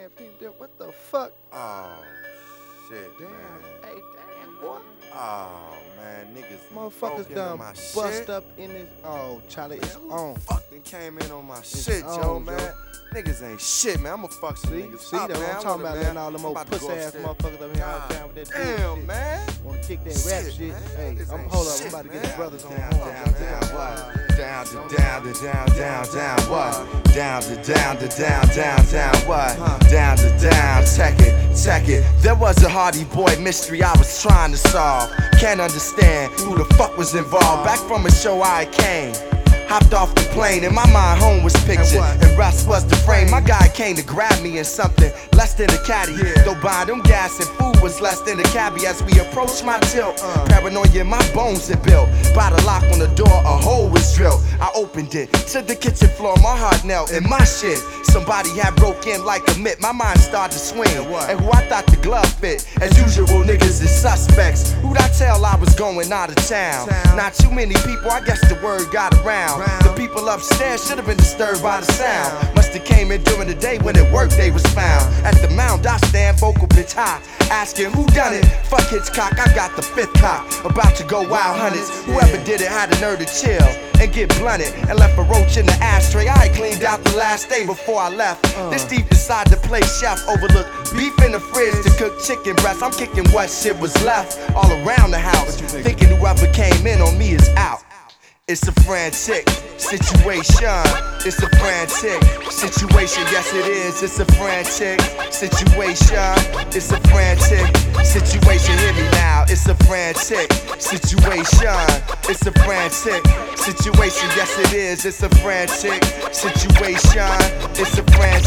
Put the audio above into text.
Man, people, what the fuck? Oh, shit, Damn. man. Hey, damn, boy. Oh, man, niggas Motherfuckers done my bust shit. up in this. Oh, Charlie, it's Who on. the fuck done came in on my shit, on, Joe, Joe. man? Niggas ain't shit, man. I'ma fuck some See, niggas see up, that man. what I'm talking about, letting all them old pussy ass motherfuckers up here all the time with that Damn, bullshit. man. Wanna kick that rap Shit, shit. man. Hey, This I'm ain't hold up, I'm shit, about to get man. the brothers on Down, the down, horn. down, what? Down to down to down, down, down, what? Down to down to down, down, down, what? Down to down, check it. There was a Hardy Boy mystery I was trying to solve. Can't understand who the fuck was involved. Back from a show I came. Hopped off the plane and my mind home was pictured and Russ was the frame. My guy came to grab me in something less than a caddy. Though buying them gas and food was less than a cabbie. As we approached my tilt, paranoia in my bones had built. By the lock on the door, a hole was drilled. I opened it to the kitchen floor, my heart knelt in my shit. Somebody had broke in like a mitt. My mind started to swing. And who I thought the glove fit. As usual, niggas is suspects. Who'd I tell I was going out of town? Not too many people, I guess the word got around. The people upstairs should have been disturbed by the sound. Must have came in during the day when at work they was found. At the mound I stand vocal pitch high, asking who done it. Fuck Hitchcock, I got the fifth cop. About to go wild hundreds. Whoever did it had the nerve to chill and get blunted and left a roach in the ashtray. I had cleaned out the last day before I left. This thief decided to play chef, overlook beef in the fridge to cook chicken breast. I'm kicking what shit was left all around the house, thinking whoever came in on me is out. It's a frantic situation. It's a frantic situation. Yes, it is. It's a frantic situation. It's a frantic situation. Hear me now. It's a frantic situation. It's a frantic situation. Yes, it is. It's a frantic situation. It's a frantic